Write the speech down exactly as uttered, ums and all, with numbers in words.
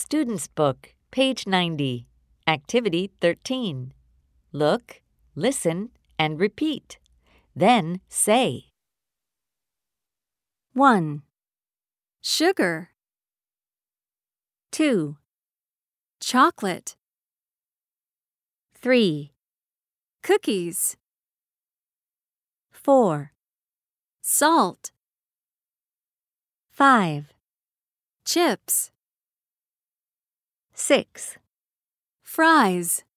Student's Book, page ninety. Activity thirteen. Look, listen, and repeat. Then say. one. Sugar. two. Chocolate. three. Cookies. four. Salt. five. Chips. six. Fries.